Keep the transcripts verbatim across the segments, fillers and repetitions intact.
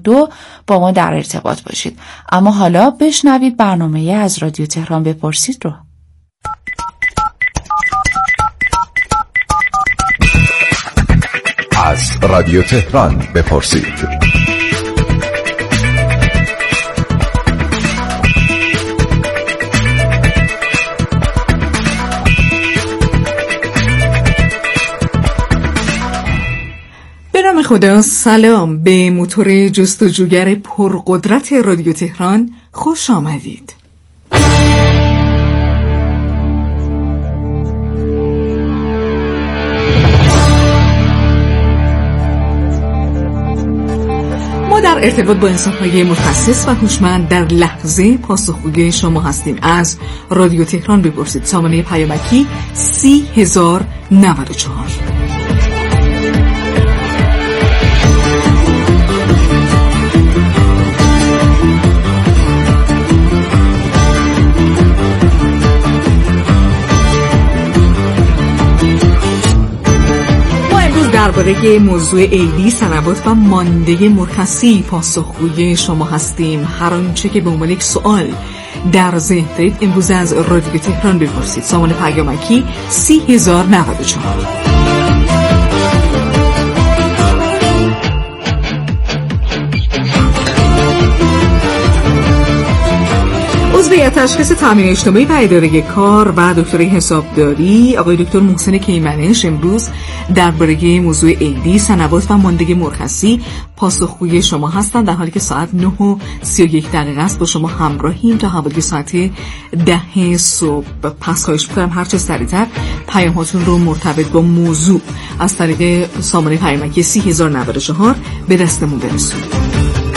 دو با ما در ارتباط باشید. اما حالا بشنوید برنامه از رادیو تهران بپرسید رو. از رادیو تهران بپرسید. خدا سلام به موتور جستجوگر پرقدرت رادیو تهران، خوش آمدید. ما در ارتباط با انسان‌های متخصص و هوشمند در لحظه پاسخگوی شما هستیم. از رادیو تهران بپرسید. سامانه پیامکی سی هزار نود و چهار. درباره موضوع ایدی، صنوات و مانده مرخصی پاسخگوی شما هستیم. هر آنچه که به عنوان یک سوال در ذهن دارید امروز از رادیو تهران بپرسید. سامان پیامکی سی هزار نود و چهار. عضو تشخیص تامین اجتماعی و اداره کار و دکترای حسابداری آقای دکتر محسن کیمنش امروز درباره موضوع ایدی، صنوات و ماندگی مرخصی پاسخگوی شما هستند، در حالی که ساعت نه و سی و یک دقیقه است. با شما همراهیم تا حوالی ساعت ده صبح. پس خواهش می‌کنم هر چه سریعتر پیام هاتون رو مرتبط با موضوع از طریق سامانه پیامکی سی هزار نود و چهار به دستمون برسونید.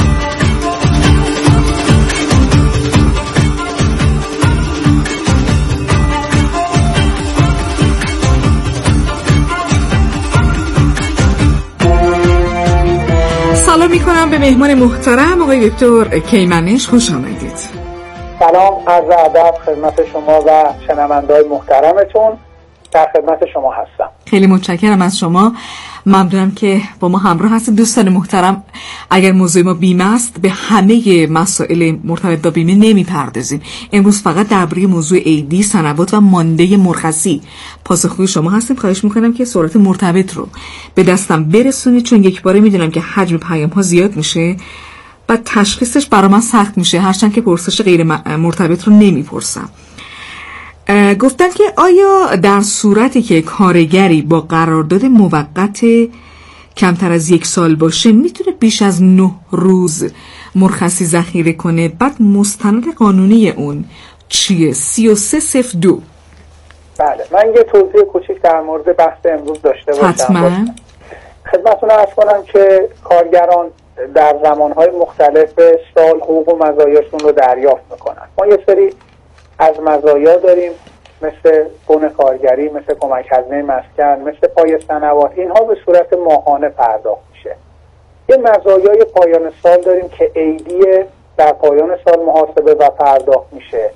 سلام میکنم به مهمان محترم آقای دکتر کیمنش، خوش آمدید. سلام، عرض ادب خدمت شما و شنونده‌های محترمتون. در خدمت شما هستم. خیلی متشکرم از شما. ممنونم که با ما همراه هستید. دوستان محترم، اگر موضوع ما بیمه است به همه مسائل مرتبط با بیمه نمیپردازیم. امروز فقط درباره موضوع ایدی، صنوات و مانده مرخصی پاسخگوی شما هستیم. خواهش میکنم که سوالات مرتبط رو به دستم برسونید، چون یک باره میدونم که حجم پیام ها زیاد میشه و تشخیصش برای من سخت میشه، هرچند که پرسش غیر مرتبط رو نمیپرسم. گفتن که آیا در صورتی که کارگری با قرارداد موقت کمتر از یک سال باشه میتونه بیش از نه روز مرخصی ذخیره کنه؟ بعد مستند قانونی اون چیه؟ سی و سه صفر دو. بله، من یه توضیح کوچیک در مورد بحث امروز داشته باشم. حتما. خدمتتون عرض کنم که کارگران در زمانهای مختلف سال حقوق و مزایاشون رو دریافت میکنن. ما یه سری از مزایا داریم، مثل بون کارگری، مثل کمک هزینه مسکن، مثل پای صنوات. اینها به صورت ماهانه پرداخت میشه. یه مزایای پایان سال داریم که ایدی در پایان سال محاسبه و پرداخت میشه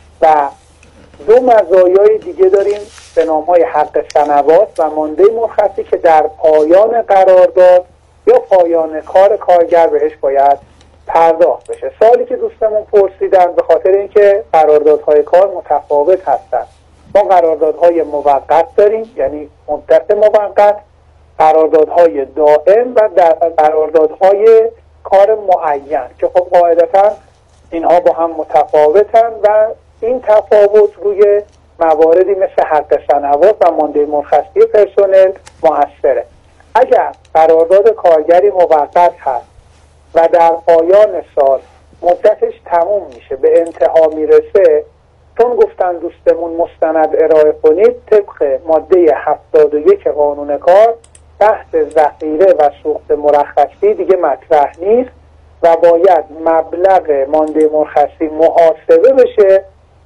و دو مزایای دیگه داریم به نام‌های حق صنوات و مانده مرخصی که در پایان قرارداد یا پایان کار کارگر بهش باید پرداخت بشه. سوالی که دوستمون پرسیدن به خاطر اینکه قراردادهای کار متفاوت هستن. ما قراردادهای موقت داریم، یعنی مدت موقت، قراردادهای دائم و در قراردادهای کار معین که خب قاعدتا اینها با هم متفاوتن و این تفاوت روی مواردی مثل حق صنوات و مانده مرخصی پرسنل مؤثره. اگر قرارداد کارگری موقت هست و در پایان سال مدتش تموم میشه، به انتها میرسه، چون گفتن دوستمون مستند ارائه کنید، طبق ماده هفتاد و یک قانون کار بحث ذخیره و سوخت مرخصی دیگه مطرح نیست و باید مبلغ مانده مرخصی محاسبه بشه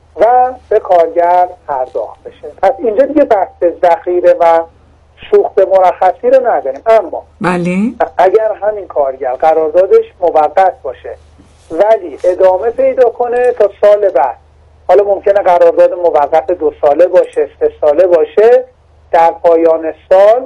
و به کارگر پرداخت بشه. پس اینجا دیگه بحث ذخیره و سوخت مرخصی رو نداریم. اما بله، اگر همین کارگر قراردادش موقت باشه ولی ادامه پیدا کنه تا سال بعد، حالا ممکنه قرارداد موقت دو ساله باشه، سه ساله باشه، در پایان سال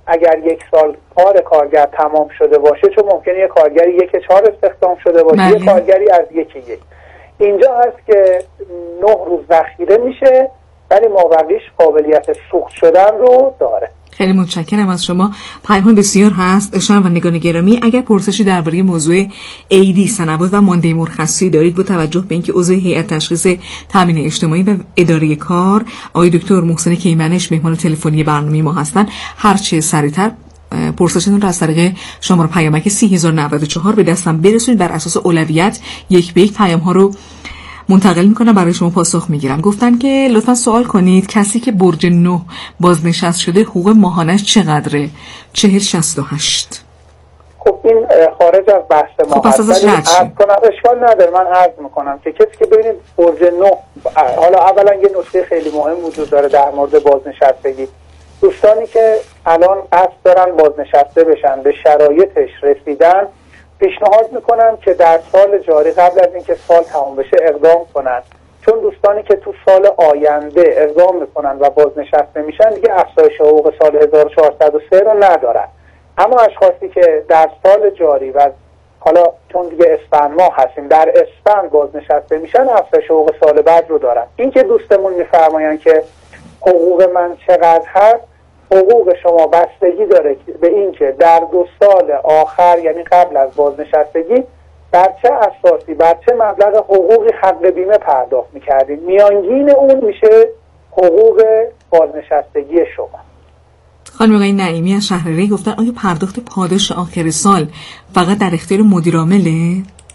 اگر یک سال کار کارگر تمام شده باشه، چون ممکنه یک کارگری یک چهار استخدام شده باشه، بله. یک کارگری از یک یک. اینجا هست که نه روز ذخیره میشه ولی مابقیش قابلیت سوخت شدن رو داره. خیلی متشکرم از شما. پیام بسیار هست. شما و نگاه گرامی، اگر پرسشی درباره موضوع ایدی، سنوات و مانده مرخصی دارید با توجه به اینکه عضو هیئت تشخیص تامین اجتماعی و اداره کار آقای دکتر محسن کیمنش مهمان تلفنی برنامه ما هستن، هر چه سریعتر پرسشتون رو از طریق شماره پیامک سه هزار و نود و چهار به دستم برسونید. بر اساس اولویت یک به یک پیام ها رو منتقل میکنم، برای شما پاسخ میگیرم. گفتن که لطفا سوال کنید کسی که برج نه بازنشست شده حقوق ماهانش چقدره؟ چهل شصت و هشت. خب این خارج از بحث ما خب هست، ولی عرض کنم اشکال نداره. من عرض میکنم که کسی که ببینید برج نه، حالا اولا یه نکته خیلی مهم وجود داره در مورد بازنشستگی. دوستانی که الان قصد دارن بازنشسته بشن، به شرایطش رسیدن، پیشنهاد میکنم که در سال جاری قبل از اینکه سال تمام بشه اقدام کنن، چون دوستانی که تو سال آینده اقدام میکنن و بازنشسته میشن دیگه افزایش حقوق سال هزار و چهارصد و سه رو ندارن. اما اشخاصی که در سال جاری و حالا چون دیگه اسفند ماه هستیم در اسفند بازنشسته میشن افزایش حقوق سال بعد رو دارن. این که دوستمون میفرماین که حقوق من چقدر هست، حقوق شما بستگی داره به این که در دو سال آخر یعنی قبل از بازنشستگی بر چه اساسی، بر چه مبلغ حقوقی حق بیمه پرداخت میکردید. میانگین اون میشه حقوق بازنشستگی شما. خانم آقای نعیمی از شهرری گفتن آیا پرداخت پاداش آخر سال فقط در اختیار مدیر عامله؟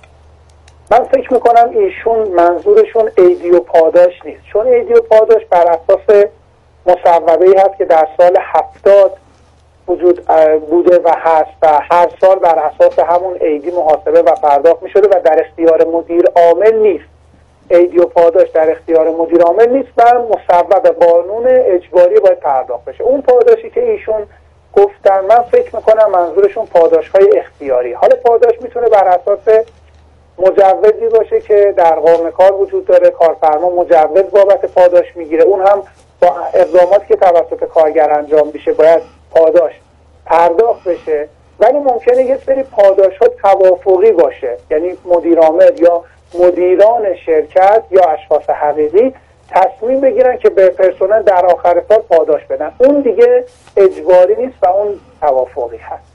من فکر میکنم ایشون منظورشون ایدی و پاداش نیست، چون ایدی و پاداش بر اساس مصوبه‌ای هست که در سال هفتاد وجود بوده و هست و هر سال بر اساس همون ایدی محاسبه و پرداخت می شده و در اختیار مدیر عامل نیست. ایدی و پاداش در اختیار مدیر عامل نیست و مصوب قانون اجباری باید پرداخت بشه. اون پاداشی که ایشون گفتن من فکر میکنم منظورشون پاداش های اختیاری. حالا پاداش میتونه بر اساس مجوزی باشه که در قانون کار وجود داره، کارفرما مجوز بابت پاداش میگیره، اون هم با اقداماتی که توسط کارگر انجام میشه باید پاداش پرداخت بشه. ولی ممکنه یه سری پاداش ها توافقی باشه، یعنی مدیر عامل یا مدیران شرکت یا اشخاص حقیقی تصمیم بگیرن که به پرسنل در آخر سال پاداش بدن، اون دیگه اجباری نیست و اون توافقی هست.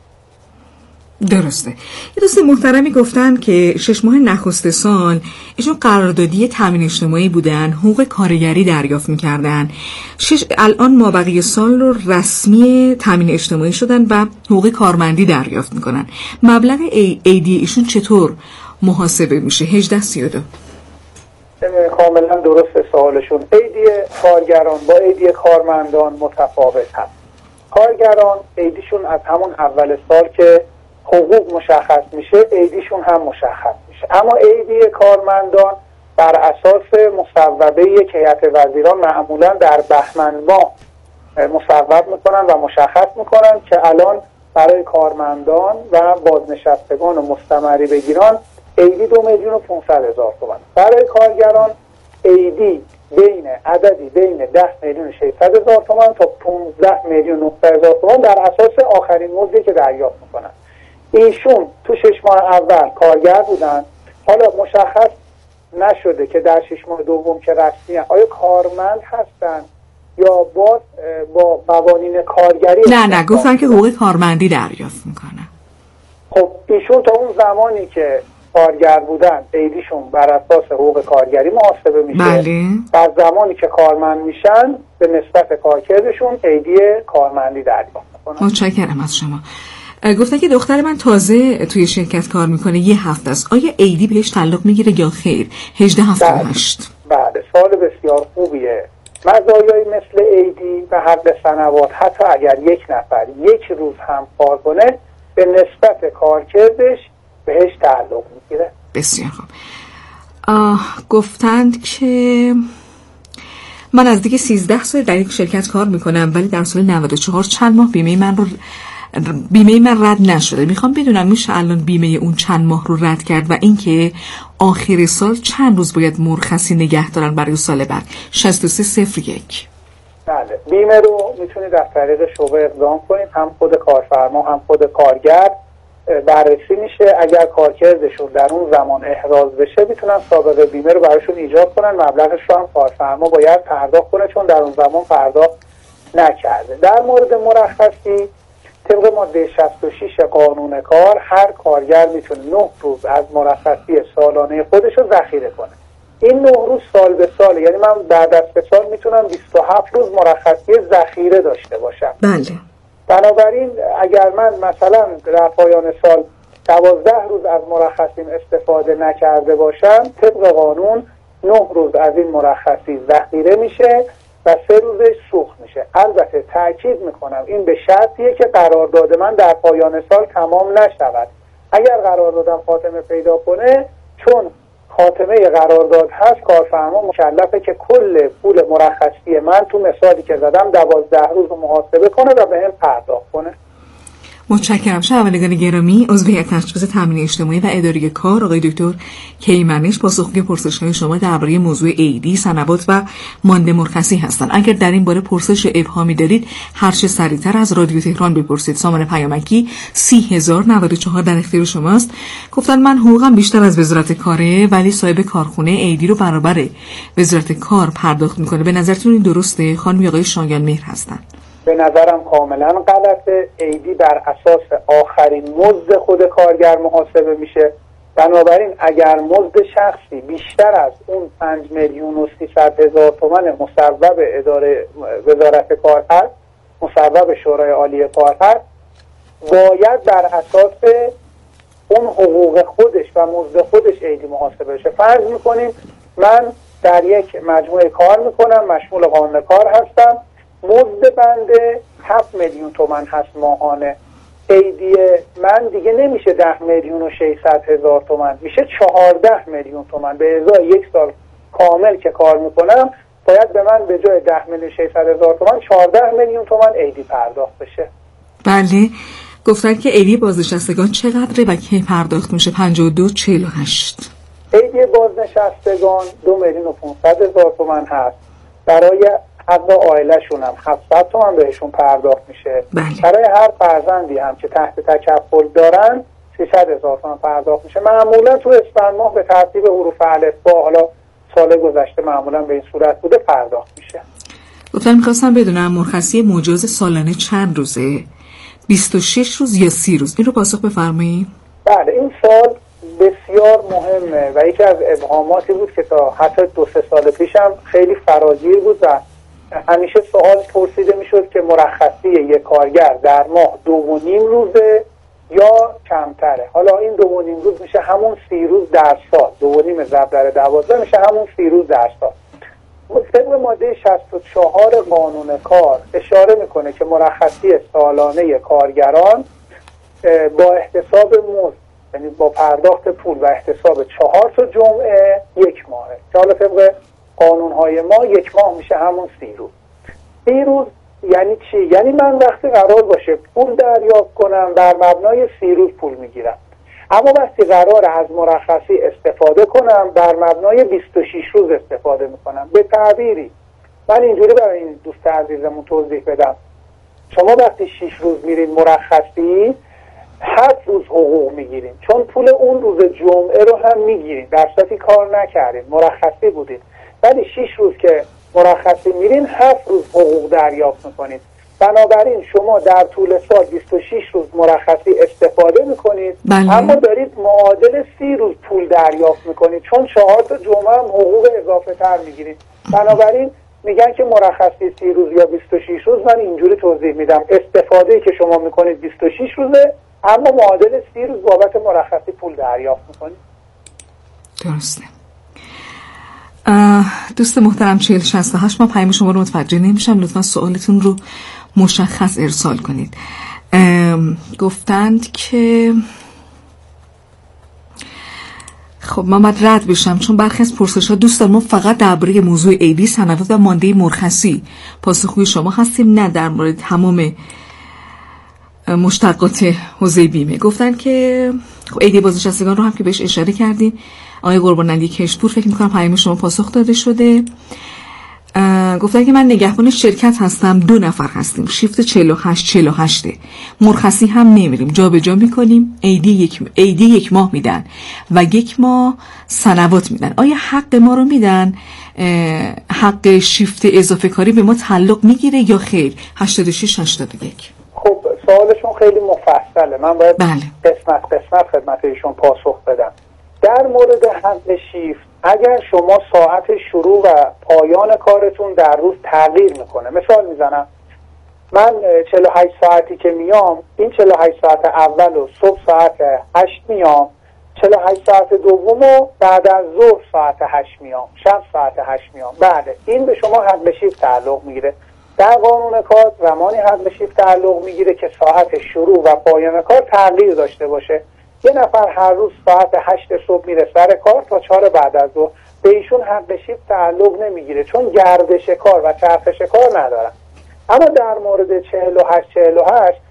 درسته. یه دوست محترمی گفتن که شش ماه نخست سال ایشون قراردادی تامین اجتماعی بودن، حقوق کارگری دریافت می‌کردن. شش الان مابقی سال رو رسمی تامین اجتماعی شدن و حقوق کارمندی دریافت می‌کنن. مبلغ ای ایدی ایشون چطور محاسبه میشه؟ هجده سی و دو. کاملا درست سوالشون. ایدی کارگران با ایدی کارمندان متفاوت هست. کارگران ایدیشون از همون اول سال که حقوق مشخص میشه ایدیشون هم مشخص میشه، اما ایدی کارمندان بر اساس مصوبه یک هیئت وزیران معمولا در بهمن ماه مصوب میکنن و مشخص میکنن که الان برای کارمندان و بازنشستگان و مستمری بگیران ایدی دو میلیون و پانصد هزار تومان، برای کارگران ایدی بین عددی بین ده میلیون و ششصد هزار تومان تا پانزده میلیون و نهصد هزار تومان در اساس آخرین مزدی که دریافت میکنن. ایشون تو شش ماه اول کارگر بودن، حالا مشخص نشده که در شش ماه دوم که رسمی آیا کارمند هستن یا باز با قوانین کارگری. نه نه گفتن که حقوق کارمندی دریافت میکنن. خب ایشون تا اون زمانی که کارگر بودن ایدیشون بر اساس حقوق کارگری محاسبه میشه. بله. و زمانی که کارمند میشن به نسبت کارکردشون ایدی کارمندی دریافت میکنن. متشکرم از شما. گفتن که دختر من تازه توی شرکت کار میکنه، یه هفته است، آیا ایدی بهش تعلق میگیره یا خیر؟ هجده هفتاد و هشت. بله سوال بسیار خوبیه. مزایای مثل ایدی و حق سنوات حتی اگر یک نفر یک روز هم کار کنه به نسبت کارکردش بهش تعلق میگیره. بسیار خوب. گفتند که من از دیگه سیزده سال در یک شرکت کار میکنم ولی در سال نود و چهار چند ماه بیمه من رو بیمه من رد نشده. میخوام بدونم میشه الان بیمه اون چند ماه رو رد کرد و اینکه آخر سال چند روز باید مرخصی نگه دارن برای سال بعد؟ شصت و سه صفر یک. بله بیمه رو میتونید از طریق شعبه اقدام کنید، هم خود کارفرما هم خود کارگر بررسی میشه. اگر کارکردشون در اون زمان احراز بشه میتونن سابقه بیمه رو براشون ایجاد کنن، مبلغش رو هم کارفرما باید پرداخت کنه چون در اون زمان پرداخت نکرده. در مورد مرخصی طبق ماده شصت و شش قانون کار هر کارگر میتونه نه روز از مرخصی سالانه خودش رو ذخیره کنه. این نه روز سال به سال، یعنی من بعد از سه سال میتونم بیست و هفت روز مرخصی ذخیره داشته باشم. بله. بنابراین اگر من مثلا در پایان سال دوازده روز از مرخصیم استفاده نکرده باشم، طبق قانون نه روز از این مرخصی ذخیره میشه و سه روزش سوخت میشه. البته تاکید میکنم این به شرطیه که قرارداد من در پایان سال تمام نشود. اگر قراردادم خاتمه پیدا کنه، چون خاتمه قرارداد هست، کارفرما مکلفه که کل پول مرخصی من تو مثالی که زدم دوازده روز رو محاسبه کنه و به هم پرداخت کنه. متشکرم. شنوندگان گرامی، عضو هیئت تشخیص تامین اجتماعی و اداره کار آقای دکتر کیمنش پاسخگوی پرسش‌های شما درباره موضوع عیدی، سنوات و مانده مرخصی هستند. اگر در این باره پرسش ابهامی دارید هر چه سریعتر از رادیو تهران بپرسید. سامان پیامکی سی هزار و نود و چهار در اختیار شماست. گفتن من حقوقم بیشتر از وزارت کاره ولی صاحب کارخونه عیدی رو برابر وزارت کار پرداخت میکنه. به نظرتون این درسته؟ خانم آقای شایان مهر هستن. به نظرم کاملا غلطه. عیدی بر اساس آخرین مزد خود کارگر محاسبه میشه. بنابراین اگر مزد شخصی بیشتر از اون پنج میلیون و سیصد هزار تومان مصوب اداره وزارت کار هست، مصوب شورای عالی کار هست، باید بر اساس اون حقوق خودش و مزد خودش عیدی محاسبه بشه. فرض میکنیم من در یک مجموعه کار میکنم، مشمول قانون کار هستم، مزد بنده هفت میلیون تومان هست ماهانه، عیدی من دیگه نمیشه ده میلیون و ششصد هزار تومان، میشه چهارده میلیون تومان. به ازای یک سال کامل که کار میکنم باید به من به جای ده میلیون و ششصد هزار تومان چهارده میلیون تومان عیدی پرداخت بشه. بله. گفتن که عیدی بازنشستگان چقدره و کی پرداخت میشه؟ پنجاه و دو چهل و هشت. عیدی بازنشستگان دو میلیون و پانصد هزار تومان هست. برای حتی عائله‌شون هم هفتصد تومان بهشون پرداخت میشه. بله. برای هر فرزندی هم که تحت تکفل دارن سیصد هزار تومان پرداخت میشه. معمولا تو اسفند ماه به ترتیب حروف الفبا، حالا سال گذشته معمولا به این صورت بوده، پرداخت میشه. گفتن میخواستم بدونم مرخصی مجاز سالانه چند روزه؟ بیست و شش روز یا سی روز؟ این رو پاسخ بفرمایید. بله، این سال بسیار مهمه و یکی از ابهاماتی بود که تا حتی دو سه سال پیشم خیلی فراگیر بود و همیشه سوال پرسیده میشد که مرخصی یک کارگر در ماه دو و نیم روزه یا کمتره. حالا این دو و نیم روز میشه همون سی روز در سال، دو و نیم ضرب در دوازده میشه همون سی روز در سال. طبق ماده شصت و چهار قانون کار اشاره میکنه که مرخصی سالانه کارگران با احتساب مزد، یعنی با پرداخت پول و احتساب چهار تا جمعه یک ماهه، که حالا طبق قانونهای ما یک ماه میشه همون سی روز. سی روز یعنی چی؟ یعنی من وقتی قرار باشه پول دریافت کنم بر مبنای سی روز پول میگیرم، اما وقتی قرار از مرخصی استفاده کنم بر مبنای بیست و شش روز استفاده میکنم. به تعبیری من اینجوری برای این دوست عزیزمون توضیح بدم، شما وقتی شش روز میرین مرخصی هفت روز حقوق میگیرین، چون پول اون روز جمعه رو هم میگیرین در صورتی کار نکردین، مرخصی بودین. ولی شش روز که مرخصی میرین هفت روز حقوق دریافت میکنید. بنابراین شما در طول سال بیست و شش روز مرخصی استفاده میکنید، بله. اما دارید معادل سی روز پول دریافت میکنید، چون چهار تا جمعه هم حقوق اضافه تر میگیرید. بنابراین میگن که مرخصی سی روز یا بیست و شش روز. من اینجوری توضیح میدم، استفاده که شما میکنید بیست و شش روزه، اما معادل سی روز بابت مرخصی پول دریافت میکنید. درسته. دوست محترم چهل شصت و هشت، ما پیام شما رو متوجه نمیشم، لطفا سوالتون رو مشخص ارسال کنید. گفتند که خب من باید رد بشم چون برخی از پرسش‌ها دوست دارم فقط درباره موضوع عیدی، سنوات و مانده مرخصی پاسخگوی شما هستیم، نه در مورد تمام مشتقات حوزه بیمه. گفتن که خب عیدی بازنشستگان رو هم که بهش اشاره کردیم. آقای قربانعلی کشپور، فکر می‌کنم پیام شما پاسخ داده شده. گفتن که من نگهبان شرکت هستم، دو نفر هستیم، شیفت چهل و هشت چهل و هشت، مرخصی هم نمیریم، جا به جا میکنیم، ایدی یک ایدی یک ماه میدن و یک ماه سنوات میدن. آیا حق ما رو میدن؟ حق شیفت اضافه کاری به ما تعلق میگیره یا خیر؟ هشتاد و شش هشتاد و یک. خب سوالشون خیلی مفصله، من باید بله. قسمت قسمت خدمت ایشون پاسخ بدم. در مورد حق شیفت، اگر شما ساعت شروع و پایان کارتون در روز تغییر میکنه، مثال میزنم من چهل و هشت ساعتی که میام، این چهل و هشت ساعت اول و صبح ساعت هشت میام، چهل و هشت ساعت دوم و بعد از ظهر ساعت هشت میام، شب ساعت هشت میام. بله، این به شما حق شیفت تعلق میگیره. در قانون کار زمانی حق شیفت تعلق میگیره که ساعت شروع و پایان کار تغییر داشته باشه. یه نفر هر روز ساعت هشت صبح میره سر کار تا چهار بعد از ظهر، به ایشون حق شیفت تعلق نمیگیره چون گردش کار و چرخش کار ندارن. اما در مورد چهل و هشت چهل و هشت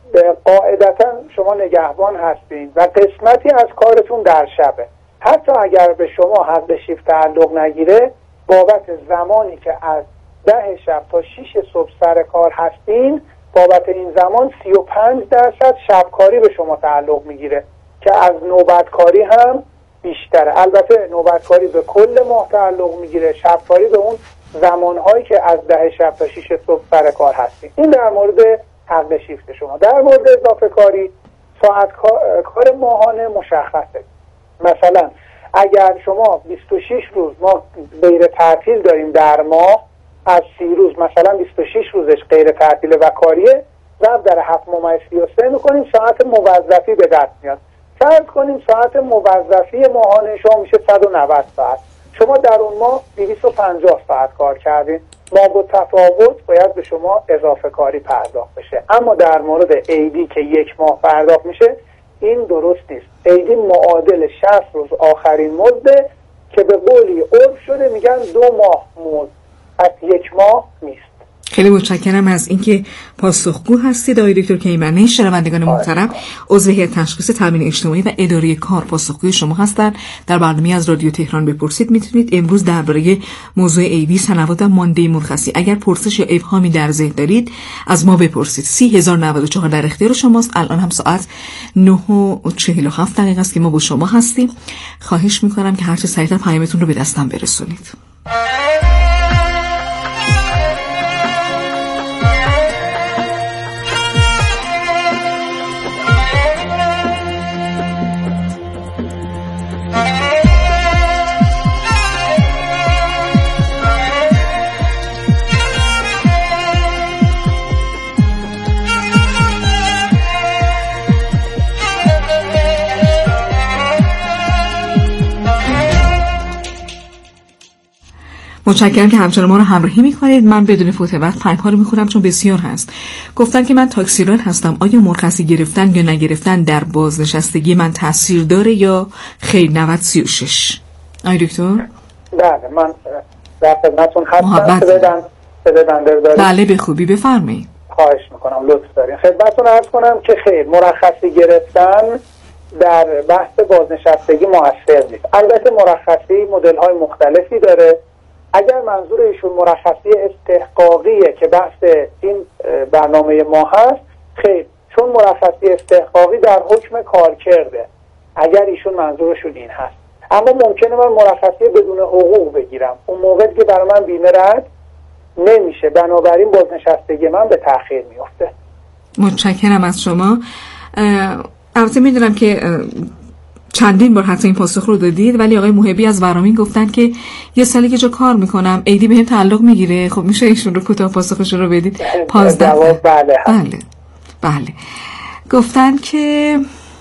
قاعدتا شما نگهبان هستین و قسمتی از کارتون در شبه. حتی اگر به شما حق شیفت تعلق نگیره، بابت زمانی که از ده شب تا شیش صبح سر کار هستین، بابت این زمان سی و پنج درصد شبکاری به شما تعلق میگیره که از نوبتکاری هم بیشتره. البته نوبتکاری به کل ماه تعلق میگیره، شبکاری به اون زمانهایی که از ده شب تا شیش صبح سر کار هستیم. این در مورد حق شیفت شما. در مورد اضافه کاری، ساعت کار ماهانه مشخصه. مثلا اگر شما بیست و شش روز ما غیر تعطیل داریم در ماه، از سی روز مثلا بیست و شش روزش غیر تعطیل و کاریه، ضرب در هفت ممیز سی و سه میکنیم، ساعت موظفی به دست میاد. فرض کنیم ساعت موظفی ماهانه شما میشه صد و نود ساعت. شما در اون ماه دویست و پنجاه ساعت کار کردین، ما با تفاوت باید به شما اضافه کاری پرداخت بشه. اما در مورد ایدی که یک ماه پرداخت میشه، این درست نیست. ایدی معادل شصت روز آخرین مزده که به قولی عرف شده میگن دو ماه مزد، از یک ماه نیست. خیلی متشکرم از اینکه پاسخگو هستید آقای دکتر کیمانی. شنوندگان محترم، عضو هیئت تشخیص تامین اجتماعی و اداره کار پاسخگوی شما هستند. در برنامه از رادیو تهران بپرسید میتونید امروز درباره موضوع ایدی، سنوات و مانده مرخصی اگر پرسش یا ابهامی در ذهن دارید از ما بپرسید. سی هزار و نود و چهار در اختیار شماست. الان هم ساعت نه و چهل و هفت دقیقه است که ما با شما هستیم. خواهش میکنم که هر چه سریعتر پیامتون رو به دستم برسونید. متشکرم که همچنان ما رو همراهی میکنید. من بدون فوت وقت پیم‌ها رو میخونم چون بسیار هست. گفتن که من تاکسیران هستم، آیا مرخصی گرفتن یا نگرفتن در بازنشستگی من تاثیر داره یا خیر؟ نود سی و شش. آی دکتر؟ بله، من در خدمتتون هستم. بدن بنده دارید؟ بله به خوبی، بفرمایید. خواهش میکنم، لطف دارین. خدمتتون عرض کنم که خیر، مرخصی گرفتن در بحث بازنشستگی موثر نیست. البته مرخصی مدل‌های مختلفی داره. اگر منظور ایشون مرخصی استحقاقیه که بحث این برنامه ما هست، خیر، چون مرخصی استحقاقی در حکم کارکرده اگر ایشون منظورشون این هست. اما ممکنه من مرخصی بدون حقوق بگیرم، اون موقع که برای من بیمه رد نمیشه، بنابراین بازنشستگی من به تأخیر میفته. متشکرم از شما. البته میدونم که چندین بار حتی این پاسخ رو دادید، ولی آقای محبی از ورامین گفتن که یه سالی که جا کار میکنم ایدی بهم تعلق میگیره. خب میشه ایشون رو کوتاه پاسخشون رو بدید؟ پانزده. بله بله بله. گفتن که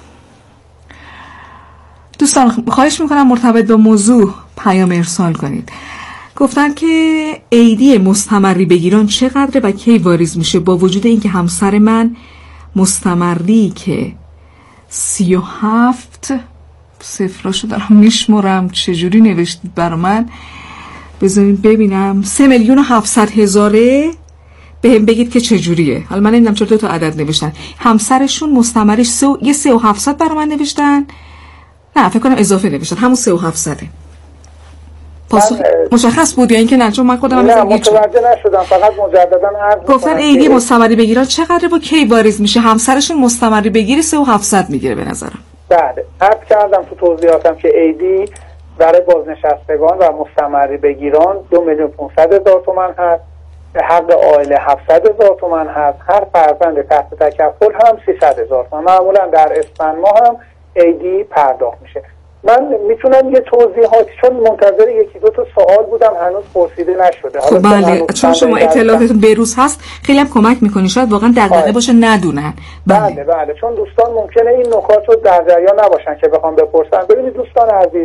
دوستان خواهش میکنم مرتبط با موضوع پیام ارسال کنید. گفتن که ایدی مستمری بگیران چقدره و کی واریز میشه، با وجود اینکه همسر من مستمری که سی و هفت صفراشو دارم میشمرم، چجوری نوشتید برا من؟ بذارید ببینم، سه میلیون و هفتصد هزاره. به هم بگید که چجوریه. حالا من نمیدونم چرا دو تا عدد نوشتن. همسرشون مستمریش سه و... یه سه و هفتصد برا من نوشتن. نه فکر کنم اضافه نوشتن، همون سه و هفتصده. پاسخ مشخص بود یا اینکه نه؟ چون من خودم نه متوجه نشدم، فقط مجددا عرض گفتن ایدی مستمری بگیرن چقدره با کی واریز میشه؟ همسرشون مستمری بگیره سه و هفتصد میگیره به نظرم. بله عرض کردم تو توضیحاتم که ایدی برای بازنشستگان و مستمری بگیران دو میلیون پانصد هزار تومان هست، حق عائله هفتصد هزار تومان هست، هر فرزند تحت تکفل هم سیصد هزار تومان. معمولا در اسفند ماه هم ایدی پرداخت میشه. من میتونم یه توضیحاتی، چون منتظر یکی دو تا سوال بودم هنوز پرسیده نشده. خب بله چون شما اطلاعاتتون بروز هست خیلی هم کمک میکنی، شاید واقعا دغدغه باشه ندونن. بله. بله بله چون دوستان ممکنه این نکات رو در جریان نباشن که بخوام بپرسن. ببینید دوستان عزیز،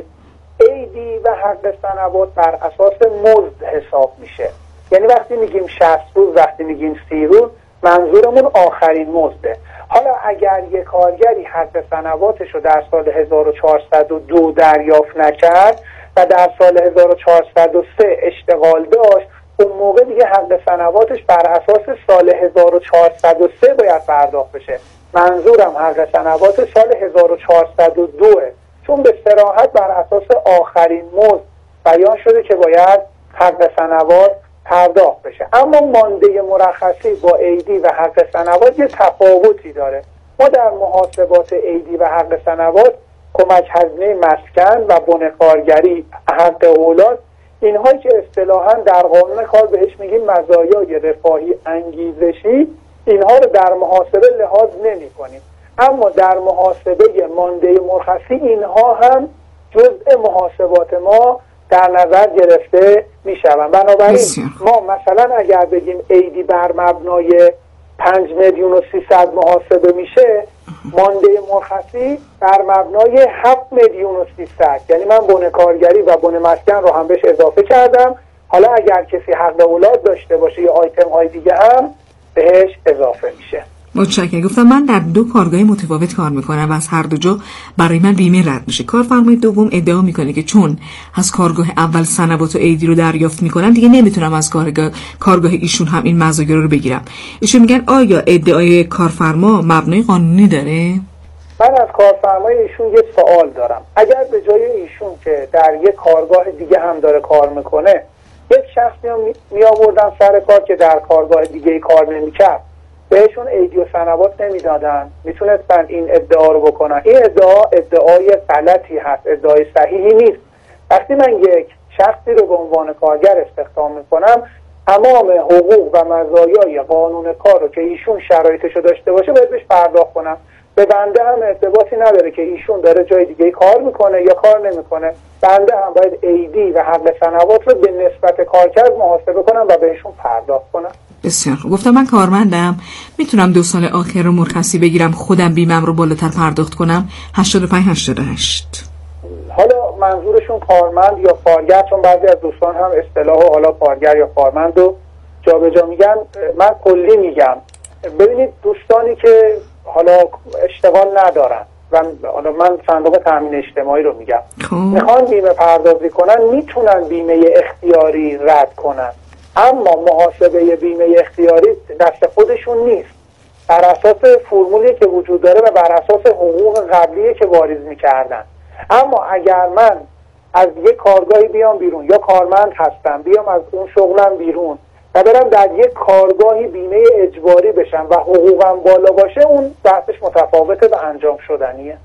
ایدی و حق سنوات بر اساس مزد حساب میشه. یعنی وقتی میگیم شصت روز، وقتی میگیم سی روز، منظورمون آخرین مزده. حالا اگر یک کارگری حق سنواتش رو در سال هزار و چهارصد و دو دریافت نکرد و در سال هزار و چهارصد و سه اشتغال داشت، اون موقع دیگه حق سنواتش بر اساس سال هزار و چهارصد و سه باید پرداخت بشه. منظورم حق سنوات سال هزار و چهارصد و دو، چون به صراحت بر اساس آخرین مزد بیان شده که باید حق سنوات پرداخت بشه. اما مانده مرخصی با ایدی و حق سنوات یه تفاوتی داره. ما در محاسبات ایدی و حق سنوات کمک هزینه مسکن و بن کارگری، حق اولاد، اینهایی که اصطلاحاً در قانون کار بهش میگیم مزایای رفاهی انگیزشی، اینها رو در محاسبه لحاظ نمی کنیم. اما در محاسبه مانده مرخصی اینها هم جزء محاسبات ما در نظر گرفته می شوند. بنابراین ما مثلا اگر بگیم ایدی بر مبنای پنج میلیون و سیصد محاسبه میشه، مانده مرخصی بر مبنای هفت میلیون و سیصد، یعنی من بن کارگری و بن مسکن رو هم بهش اضافه کردم. حالا اگر کسی حق اولاد داشته باشه یا آیتم های دیگه هم بهش اضافه میشه. متشکرم. گفتم من در دو کارگاه متفاوت کار میکنم و از هر دو جا برای من بیمه رد میشه. کارفرمای دوم ادعا میکنه که چون از کارگاه اول سنوات و ایدی رو دریافت میکنم دیگه نمیتونم از کارگاه کارگاه ایشون هم این مزایا رو بگیرم. ایشون میگن آیا ادعای کارفرما مبنای قانونی داره؟ من از کارفرمای ایشون یه سوال دارم. اگر به جای ایشون که در یک کارگاه دیگه هم داره کار میکنه، یک شخصی رو می آوردن سر کار که در کارگاه دیگه کار نمیکرد، بهشون ایدی و سنوات نمیدادن، میتونستن این ادعا رو بکنن. این ادعا ادعای غلطی هست، ادعای صحیحی نیست. وقتی من یک شخصی رو به عنوان کارگر استخدام میکنم، تمام حقوق و مزایای قانون کار رو که ایشون شرایطش رو داشته باشه باید بهش پرداخت کنم. به بنده هم ارتباطی نداره که ایشون داره جای دیگه کار میکنه یا کار نمیکنه. بنده هم باید ایدی و حق سنوات رو به نسبت کارکرد محاسبه کنم و بهشون پرداخت کنم. بسیار خوب. گفتم من کارمندم، میتونم دو سال آخر رو مرخصی بگیرم، خودم بیمم رو بالاتر پرداخت کنم، هشتاد و پنج هشتاد و هشت. حالا منظورشون کارمند یا کارگر، چون بعضی از دوستان هم اصطلاح حالا کارگر یا کارمند رو جابجا میگن. من کلی میگم. ببینید دوستانی که حالا اشتغال ندارن و حالا من صندوق تامین اجتماعی رو میگم، میخوان بیمه پردازی کنن، میتونن بیمه اختیاری رد کنن، اما محاسبه بیمه اختیاری دست خودشون نیست. بر اساس فرمولی که وجود داره و بر اساس حقوق قبلیه که واریز میکردن. اما اگر من از یک کارگاهی بیام بیرون یا کارمند هستم بیام از اون شغلم بیرون و برم در یک کارگاهی بیمه اجباری بشم و حقوقم بالا باشه، اون بحثش متفاوته و انجام شدنیه.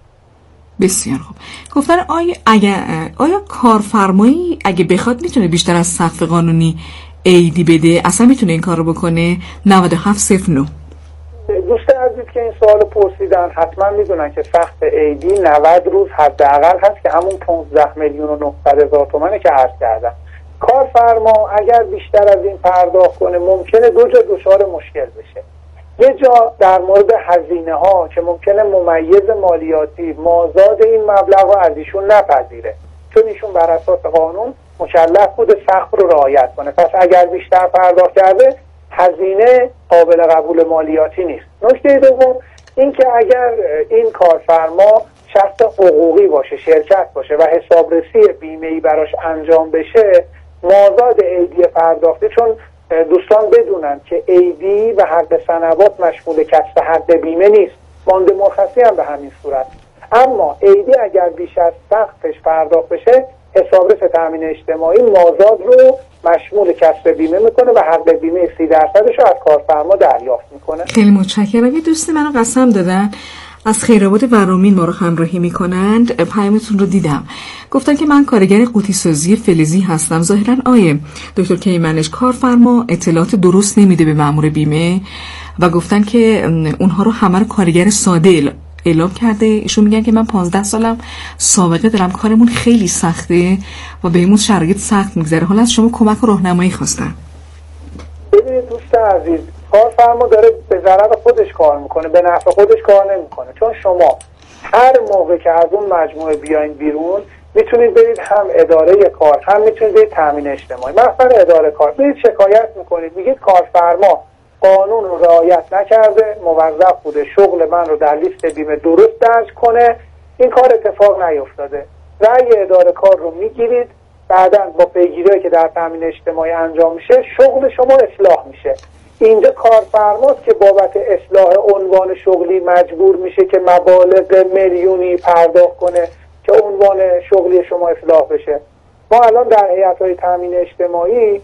بسیار خوب. گفتن آیا اگه آیا کارفرمایی اگه بخواد میتونه بیشتر از سقف قانونی ایدی بده؟ اصلا میتونه این کارو بکنه؟ نود و هفت صفر نه. دوست عزیز که این سوالو پرسیدن حتما میدونن که سقف ایدی نود روز حداقل هست که همون پانزده میلیون و نهصد هزار تومانه که عرض کردم. کارفرما اگر بیشتر از این پرداخت کنه ممکنه دو جا دچار مشکل بشه. یه جا در مورد هزینه ها که ممکنه ممیز مالیاتی مازاد این مبلغ رو از ایشون نپذیره، چون ایشون بر اساس قانون مکلف بوده سقف رو رعایت کنه. پس اگر بیشتر پرداخت کرده هزینه قابل قبول مالیاتی نیست. نکته دوم این که اگر این کارفرما شخص حقوقی باشه، شرکت باشه و حسابرسی بیمه‌ای براش انجام بشه، مازاد ایدی پرداخته، چون دوستان بدونن که ایدی و حق سنوات مشمول کسب حق بیمه نیست، مانده مرخصی هم به همین صورت. اما ایدی اگر بیش از سقفش پرداخت بشه، حسابرس تامین اجتماعی مازاد رو مشمول کسب بیمه میکنه و حق بیمه سی درصدش رو از کارفرما دریافت میکنه. خیلی متشکرم. یه دوستی منو قسم دادن از خیرآباد ورامین ما رو همراهی میکنند. پیامتون رو دیدم، گفتن که من کارگر قوطی سازی فلزی هستم. ظاهرا آیه دکتر کیمنش کارفرما اطلاعات درست نمیده به مأمور بیمه و گفتن که اونها رو همه رو کارگر ساده اعلام کرده. ایشون میگن که من پانزده سالم سابقه دارم، کارمون خیلی سخته و بهمون شرایط سخت میگذره. حالا از شما کمک و راهنمایی خواستم. ببینید دوست عزیز، کارفرما داره به ضرر خودش کار میکنه، به نفع خودش کار نمیکنه. چون شما هر موقع که از اون مجموعه بیاین بیرون میتونید برید هم اداره کار، هم میتونید برید تامین اجتماعی. مثلا اداره کار برید شکایت میکنید، میگید کارفرما قانون رو رعایت نکرده، موظف بوده شغل من رو در لیست بیمه درست درج کنه، این کار اتفاق نیفتاده. رأی اداره کار رو میگیرید، بعداً با پیگیری که در تامین اجتماعی انجام میشه شغل شما اصلاح میشه. اینجا کارفرماست که بابت اصلاح عنوان شغلی مجبور میشه که مبالغ میلیونی پرداخت کنه که عنوان شغلی شما اصلاح بشه. ما الان در هیئت‌های تامین اجتماعی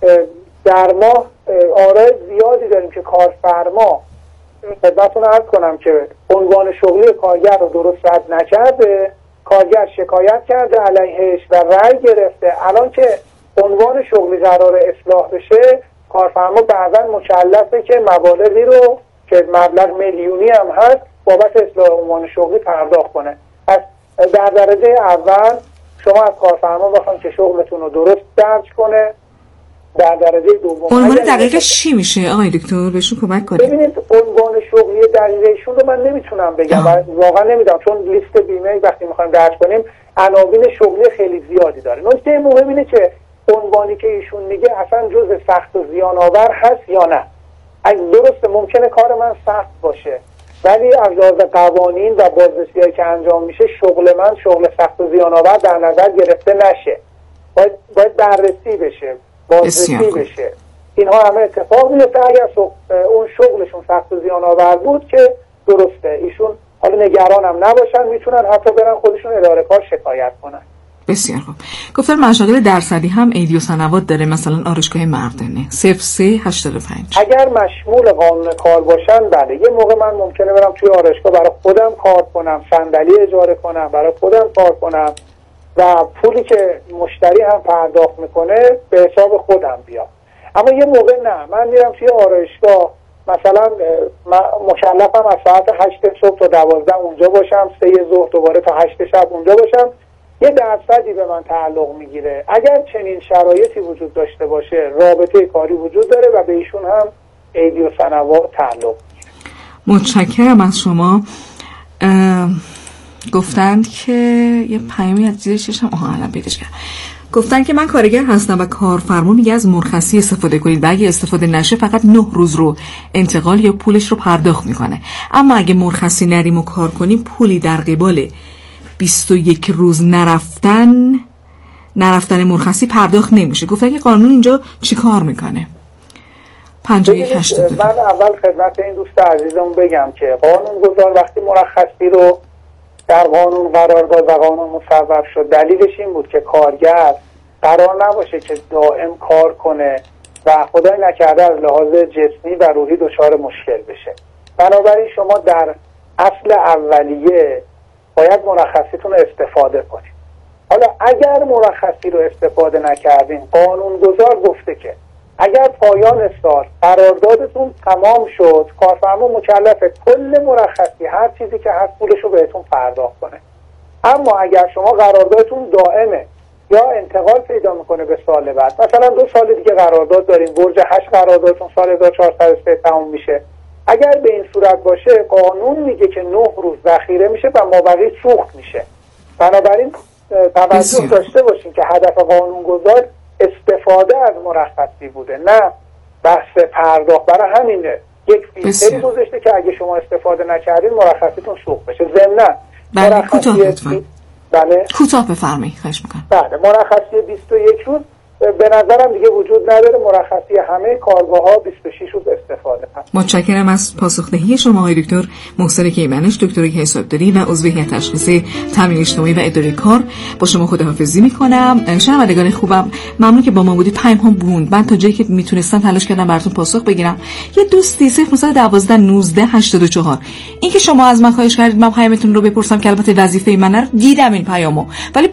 در ماه آرای زیادی داریم که کارفرما، خدمتتون عرض کنم که عنوان شغلی کارگر رو درست رد نکرده، کارگر شکایت کرده علیهش و رأی گرفته. الان که عنوان شغلی قرار اصلاح بشه، کارفرما بعضا مکلفه که مبالغی رو که مبلغ میلیونی هم هست بابت اصلاح عنوان شغلی پرداخت کنه. از در درجه اول شما از کارفرما بخواید که شغلتون رو درست درج کنه. در درجه دوم عنوان دقیقش چی میشه آقای دکتر؟ بهشون کمک کنید. ببینید عنوان شغلی دقیقشون رو من نمیتونم بگم، واقعا نمیدونم، چون لیست بیمه وقتی میخوایم درج کنیم عناوین شغلی خیلی زیادی داره. نکته مهم اینه که عنوانی که ایشون میگه اصلا جزء سخت و زیان آور هست یا نه. اگه درسته ممکنه کار من سخت باشه، ولی از لحاظ قوانین و بازرسی‌هایی که انجام میشه شغل من شغل سخت و زیان آور در نظر گرفته نشه. باید باید بررسی بشه، بازرسی بشه. اینها همه اتفاق میفته. اگر اون شغلشون سخت و زیان آور بود که درسته، ایشون حالا نگران هم نباشن، میتونن حتی برن خودشون اداره کار شکایت کنن. بسیار خوب. گفتن مشاغل درصدی هم عیدی و سنوات داره، مثلا آرایشگاه مردانه صفر سه هشتاد و پنج. اگر مشمول قانون کار باشن بله، یه موقع من ممکنه برم توی آرایشگاه برای خودم کار کنم، صندلی اجاره کنم، برای خودم کار کنم و پولی که مشتری هم پرداخت میکنه به حساب خودم بیاد. اما یه موقع نه، من میرم توی آرایشگاه مثلا مکلفم از ساعت هشت صبح تا دوازده اونجا باشم، سه ظهر دوباره تا هشت شب اونجا باشم، یه درصدی به من تعلق میگیره. اگر چنین شرایطی وجود داشته باشه رابطه کاری وجود داره و به ایشون هم عیدی و سنوات تعلق میگیره. متشکرم از شما. گفتند که یه پیامی از زیرش هم آها الان پیداش کردم. گفتن که من کارگر هستم و کارفرما میگه از مرخصی استفاده کنید و اگه استفاده نشه فقط نه روز رو انتقال یا پولش رو پرداخت میکنه، اما اگه مرخصی نریم و کار کنیم پولی در قبال بیست و یک روز نرفتن نرفتن مرخصی پرداخت نمیشه. گفتن که قانون اینجا چی کار میکنه؟ پنجاه و یک هشتاد و دو. من اول خدمت این دوست عزیزم بگم که قانون گذار وقتی مرخصی رو در قانون قرار داد و قانون مصوب شد، دلیلش این بود که کارگر قرار نباشه که دائم کار کنه و خدای نکرده از لحاظ جسمی و روحی دچار مشکل بشه. بنابراین شما در اصل اولیه باید مرخصیتون رو استفاده کنید. حالا اگر مرخصی رو استفاده نکردین، قانون گذار گفته که اگر پایان سال قراردادتون تمام شد، کارفرما مکلفه کل مرخصی هر چیزی که هست پولش رو بهتون پرداخت کنه. اما اگر شما قراردادتون دائمه یا انتقال پیدا میکنه به سال بعد، مثلا دو سال دیگه قرارداد دارین، برج هشت قراردادتون سال هزار و چهارصد و سه تموم میشه، اگر به این صورت باشه قانون میگه که نه روز ذخیره میشه و مابقی سوخت میشه. بنابراین توجه داشته باشین که هدف قانونگذار استفاده از مرخصی بوده، نه بحث پرداخت. برای همینه یک فیلتری گذاشته که اگه شما استفاده نکردین مرخصیتون سوخت بشه. ضمن بله کوتاه لطفاً. بله کوتاه بفرمایید خواهش میکنم. بله مرخصی بیست و یک روز به نظرم دیگه وجود نداره. مرخصی همه کارگاه‌ها بیست و شش روز استفاده هست. متشکرم از پاسخدهی شما آقای دکتر محسن کیمنش، دکترای حسابداری و عضو هیئت تشخیصی تامین اجتماعی و اداره کار. با شما خداحافظی می‌کنم. شنوندگان خوبم، ممنون که با ما بودید. تایم هم بوند. من تا جایی که میتونستم تلاش کردم براتون پاسخ بگیرم. یه دوستی صفر نه یک یک نوزده هشتاد و چهار اینکه شما از من خواهش کردید من پیامتون رو بپرسم که البته وظیفه من رو دیدم این پیامو، ولی